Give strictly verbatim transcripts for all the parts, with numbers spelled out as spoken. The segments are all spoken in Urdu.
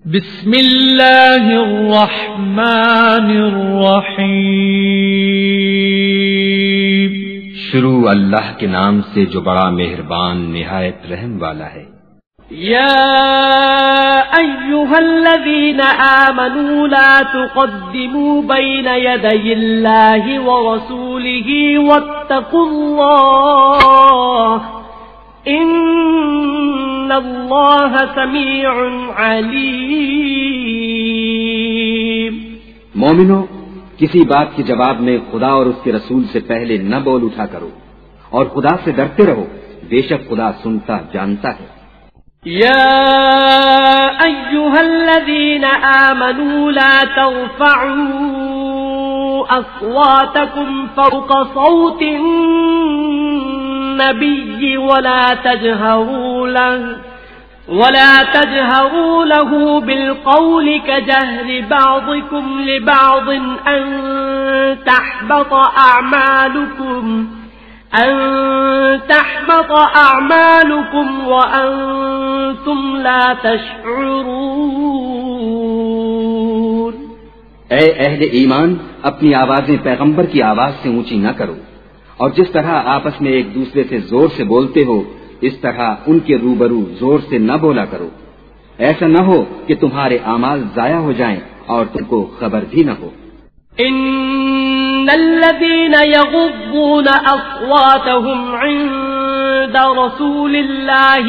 بسم اللہ الرحمن الرحیم، شروع اللہ کے نام سے جو بڑا مہربان نہایت رحم والا ہے۔ یا ایھا الذین آمنوا لا تقدموا بین یدی اللہ ورسولہ واتقوا اللہ ان اللہ سمیع علیم۔ مومنو، کسی بات کے جواب میں خدا اور اس کے رسول سے پہلے نہ بول اٹھا کرو، اور خدا سے ڈرتے رہو، بے شک خدا سنتا جانتا ہے۔ یا ایھا الذین آمنوا لا ترفعوا اصواتکم فوق صوت النبی ولا تجهروا له ولا تجهروا له بالقول كجهر بعضكم لبعض أن تحبط أعمالكم أن تحبط أعمالكم وأنتم لا تشعرون۔ اے اہل ایمان، اپنی آوازیں پیغمبر کی آواز سے اونچی نہ کرو، اور جس طرح آپس میں ایک دوسرے سے زور سے بولتے ہو اس طرح ان کے روبرو زور سے نہ بولا کرو، ایسا نہ ہو کہ تمہارے اعمال ضائع ہو جائیں اور تم کو خبر بھی نہ ہو۔ ان الذين يغضون اصواتهم عند رسول الله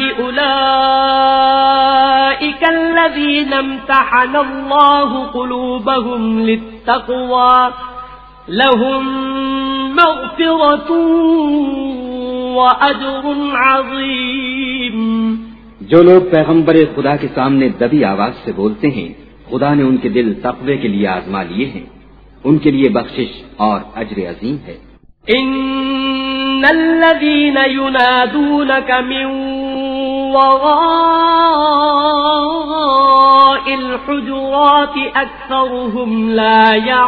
اولئك الذين امتحن الله قلوبهم للتقوى لهم مغفرة وأجر عظيم۔ جو لوگ پیغمبر خدا کے سامنے دبی آواز سے بولتے ہیں، خدا نے ان کے دل تقوی کے لیے آزما لیے ہیں، ان کے لیے بخشش اور اجر عظیم ہے۔ ان الذين ينادونك من وراء الحجرات اكثرهم لا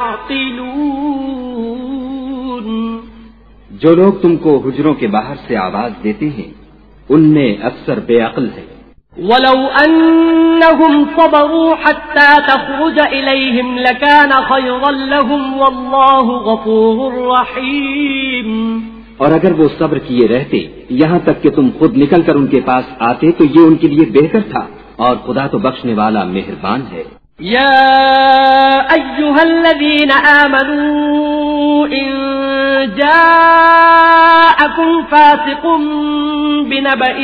يعقلون۔ جو لوگ تم کو حجروں کے باہر سے آواز دیتے ہیں ان میں اکثر بے عقل ہے۔ وَلَوْ أَنَّهُمْ صَبَرُوا حَتَّى تَخْرُجَ إِلَيْهِمْ لَكَانَ خَيْرًا لَهُمْ وَاللَّهُ غَفُورٌ رَحِيمٌ۔ اور اگر وہ صبر کیے رہتے یہاں تک کہ تم خود نکل کر ان کے پاس آتے تو یہ ان کے لیے بہتر تھا، اور خدا تو بخشنے والا مہربان ہے۔ یا ایھا الذین آمنوا ان جاءکم فاسق بنبأ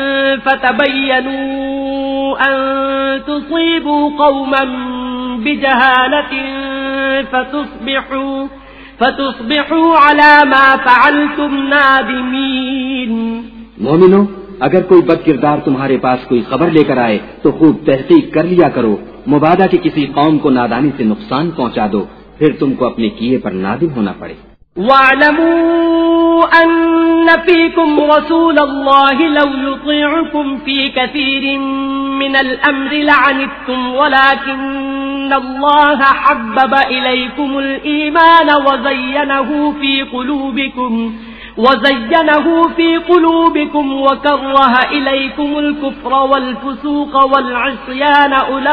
فتبینوا ان تصیبوا قوما بجہالة فتصبحوا فتصبحوا على ما فعلتم نادمین۔ مومنو، اگر کوئی بد کردار تمہارے پاس کوئی خبر لے کر آئے تو خوب تحقیق کر لیا کرو، مبادا کہ کسی قوم کو نادانی سے نقصان پہنچا دو، پھر تم کو اپنے کیے پر نادم ہونا پڑے۔ وَاعْلَمُوا أَنَّ فِيكُمْ رَسُولَ اللَّهِ لَوْ يُطِيعُكُمْ فِي كَثِيرٍ مِّنَ الْأَمْرِ لَعَنِتُّمْ وَلَكِنَّ اللَّهَ حَبَّبَ إِلَيْكُمُ الْإِيمَانَ وَزَيَّنَهُ فِي قُلُوبِكُمْ وَزَيَّنَهُ فِي قُلُوبِكُمْ وَكَرَّهَ إِلَيْكُمُ الْكُفْرَ وَالْفُسُوقَ وَالْعِصْيَانَ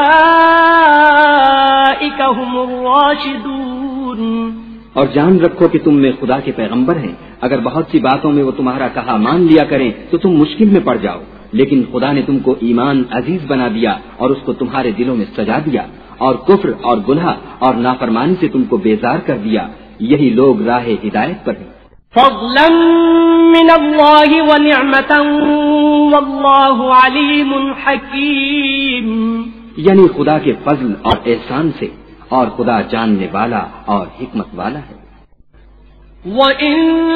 أُولَئِكَ هُمُ الرَّاشِدُونَ۔ اور جان رکھو کہ تم میں خدا کے پیغمبر ہیں، اگر بہت سی باتوں میں وہ تمہارا کہا مان لیا کریں تو تم مشکل میں پڑ جاؤ، لیکن خدا نے تم کو ایمان عزیز بنا دیا اور اس کو تمہارے دلوں میں سجا دیا، اور کفر اور گناہ اور نافرمانی سے تم کو بیزار کر دیا، یہی لوگ راہ ہدایت پر ہیں۔ فضلا من اللہ ونعمتا واللہ علیم حکیم۔ یعنی خدا کے فضل اور احسان سے، اور خدا جاننے والا اور حکمت والا ہے۔ وَإِن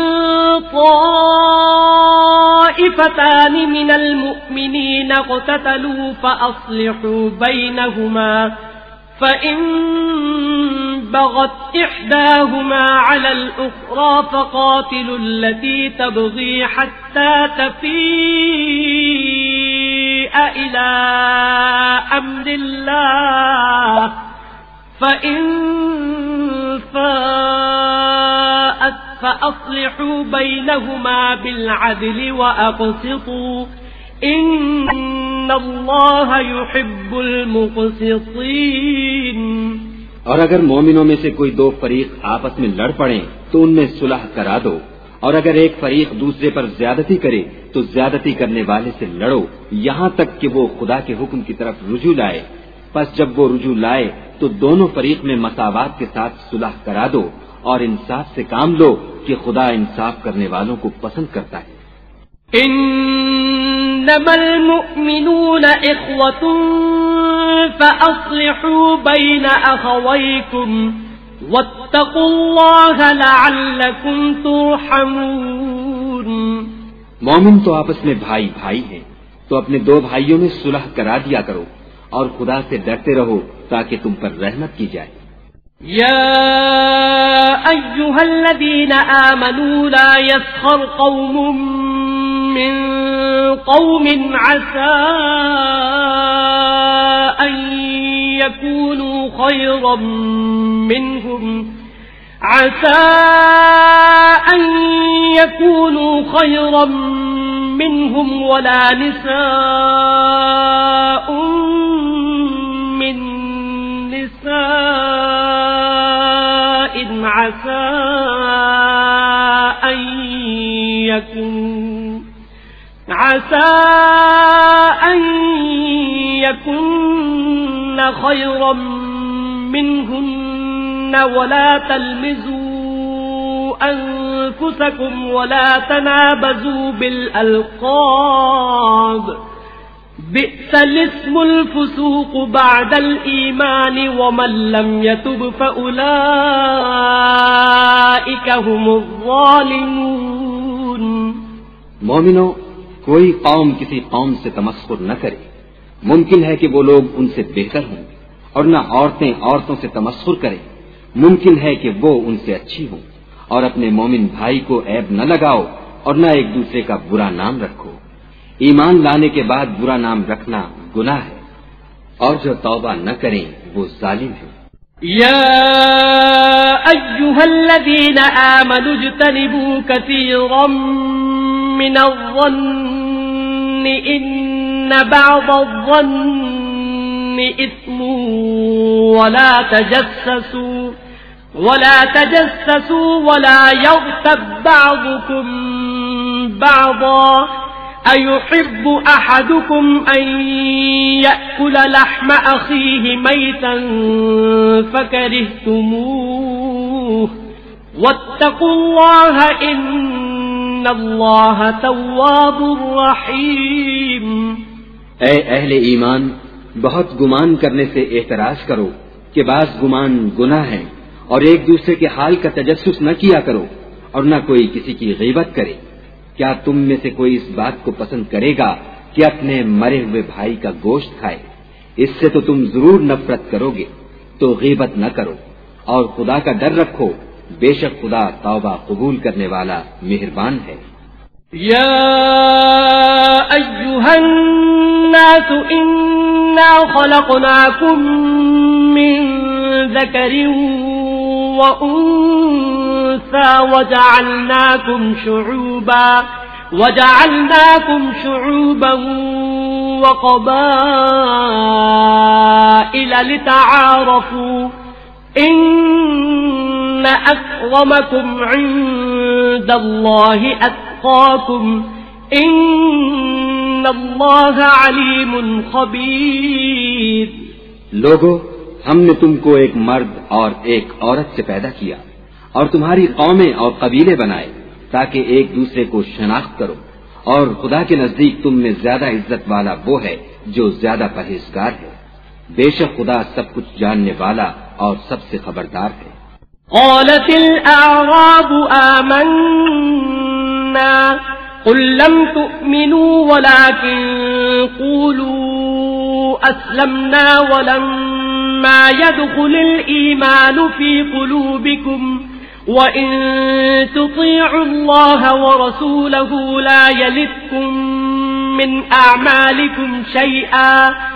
طَائِفَتَانِ مِنَ الْمُؤْمِنِينَ اقْتَتَلُوا فَأَصْلِحُوا بَيْنَهُمَا فَإِن بَغَتْ إِحْدَاهُمَا عَلَى الْأُخْرَى فَقَاتِلُوا الَّتِي تَبْغِي حَتَّى تَفِيءَ إِلَى أَمْرِ اللَّهِ فَإِن فَاءَتْ فَأَصْلِحُوا بَيْنَهُمَا بِالْعَدْلِ وَأَقْسِطُوا إن الله يحب المقسطين. اور اگر مومنوں میں سے کوئی دو فریق آپس میں لڑ پڑیں تو ان میں صلح کرا دو، اور اگر ایک فریق دوسرے پر زیادتی کرے تو زیادتی کرنے والے سے لڑو یہاں تک کہ وہ خدا کے حکم کی طرف رجوع لائے. پس جب وہ رجوع لائے تو دونوں فریق میں مساوات کے ساتھ صلح کرا دو اور انصاف سے کام لو کہ خدا انصاف کرنے والوں کو پسند کرتا ہے. انما المؤمنون اخوة فاصلحوا بين اخويكم واتقوا الله لعلكم ترحمون. مومن تو آپس میں بھائی بھائی ہیں، تو اپنے دو بھائیوں میں صلح کرا دیا کرو اور خدا سے ڈرتے رہو تاکہ تم پر رحمت کی جائے. يا أيها الذين آمنوا لا يسخر قوم من قوم عسى أن يكونوا خيرا منهم عسى أن يكونوا خيرا منهم ولا نساء من نساء عسى أن يكون عسى أن يكن خيرا منهن ولا تلمزوا أنفسكم ولا تنابزوا بالألقاب بئس الاسم الفسوق بعد الإيمان ومن لم يتب فأولئك هم الظالمون. مومنوں، کوئی قوم کسی قوم سے تمسخر نہ کرے. ممکن ہے کہ وہ لوگ ان سے بہتر ہوں، اور نہ عورتیں عورتوں سے تمسخر کریں. ممکن ہے کہ وہ ان سے اچھی ہوں. اور اپنے مومن بھائی کو عیب نہ لگاؤ اور نہ ایک دوسرے کا برا نام رکھو. ایمان لانے کے بعد برا نام رکھنا گناہ ہے، اور جو توبہ نہ کریں وہ ظالم ہیں. يا أيها الذين آمنوا اجتنبوا كثيرا من الظن إن بعض الظن إثم ولا تجسسوا ولا تجسسوا ولا يغتب بعضكم بعضا أيحب أحدكم أن يأكل لحم أخيه ميتا فكرهتموه واتقوا الله إن الله تواب رحيم. اے اہل ایمان، بہت گمان کرنے سے احتراز کرو کہ بعض گمان گناہ ہے، اور ایک دوسرے کے حال کا تجسس نہ کیا کرو اور نہ کوئی کسی کی غیبت کرے. کیا تم میں سے کوئی اس بات کو پسند کرے گا کہ اپنے مرے ہوئے بھائی کا گوشت کھائے؟ اس سے تو تم ضرور نفرت کرو گے. تو غیبت نہ کرو اور خدا کا ڈر رکھو، بے شک خدا توبہ قبول کرنے والا مہربان ہے. يا أيها الناس إنا خلقناكم من ذكر وأنثى وجعلناكم شعوبا وجعلناكم شعوبا وقبائل لتعارفوا إن أكرمكم عند الله أتقاكم إن الله عليم خبير. لوگو، ہم نے تم کو ایک مرد اور ایک عورت سے پیدا کیا اور تمہاری قومیں اور قبیلے بنائے تاکہ ایک دوسرے کو شناخت کرو، اور خدا کے نزدیک تم میں زیادہ عزت والا وہ ہے جو زیادہ پرہیزگار ہے. بے شک خدا سب کچھ جاننے والا اور سب سے خبردار ہے. قالت الأعراب آمنا قل لم تؤمنوا ولكن قولوا أسلمنا ولما يدخل الإيمان في قلوبكم وَإِن تُطِيعُوا اللَّهَ وَرَسُولَهُ لَا يَلِتْكُم مِّنْ أَعْمَالِكُمْ شَيْئًا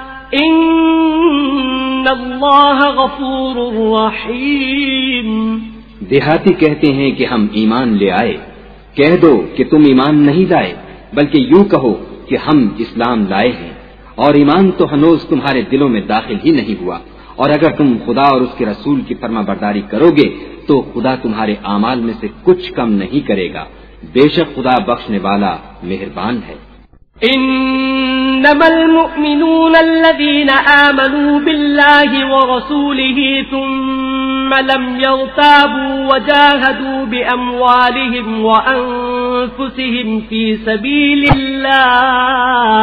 إِنَّ اللَّهَ غَفُورٌ رَّحِيمٌ. دیہاتی کہتے ہیں کہ ہم ایمان لے آئے. کہہ دو کہ تم ایمان نہیں لائے، بلکہ یوں کہو کہ ہم اسلام لائے ہیں، اور ایمان تو ہنوز تمہارے دلوں میں داخل ہی نہیں ہوا، اور اگر تم خدا اور اس کے رسول کی فرما برداری کرو گے تو خدا تمہارے اعمال میں سے کچھ کم نہیں کرے گا، بے شک خدا بخشنے والا مہربان ہے۔ انما المؤمنون الذين آمنوا بالله ورسوله ثم لم يرتابوا وجاهدوا بأموالهم وأنفسهم في سبيل الله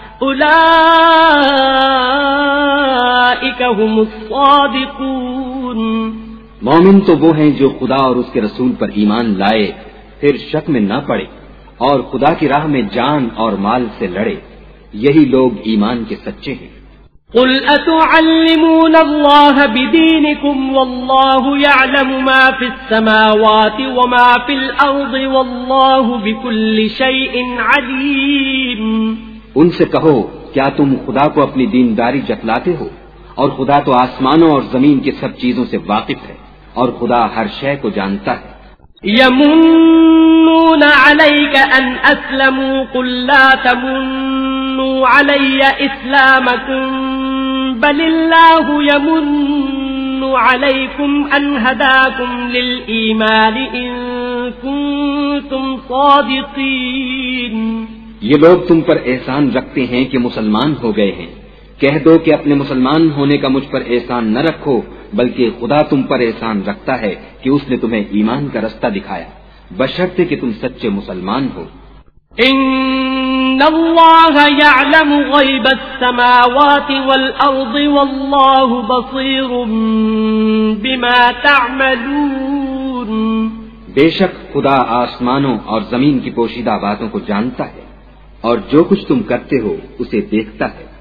أولئك هم الصادقون۔ مومن تو وہ ہیں جو خدا اور اس کے رسول پر ایمان لائے، پھر شک میں نہ پڑے اور خدا کی راہ میں جان اور مال سے لڑے، یہی لوگ ایمان کے سچے ہیں۔ قل اتعلمون الله بدينكم والله يعلم ما في السماوات وما في الأرض والله بكل شيء عليم۔ ان سے کہو کیا تم خدا کو اپنی دینداری جتلاتے ہو، اور خدا تو آسمانوں اور زمین کی سب چیزوں سے واقف ہے، اور خدا ہر شے کو جانتا ہے۔ يمنون عليك أن أسلموا قل لا تمنوا علي إسلامكم بل الله يمن عليكم أن هداكم للإيمان إن كنتم صادقين۔ یہ لوگ تم پر احسان رکھتے ہیں کہ مسلمان ہو گئے ہیں، کہہ دو کہ اپنے مسلمان ہونے کا مجھ پر احسان نہ رکھو، بلکہ خدا تم پر احسان رکھتا ہے کہ اس نے تمہیں ایمان کا رستہ دکھایا، بشرطے کہ تم سچے مسلمان ہو۔ ان اللہ یعلم غیب السماوات والارض واللہ بصیر بما تعملون۔ بے شک خدا آسمانوں اور زمین کی پوشیدہ باتوں کو جانتا ہے، اور جو کچھ تم کرتے ہو اسے دیکھتا ہے۔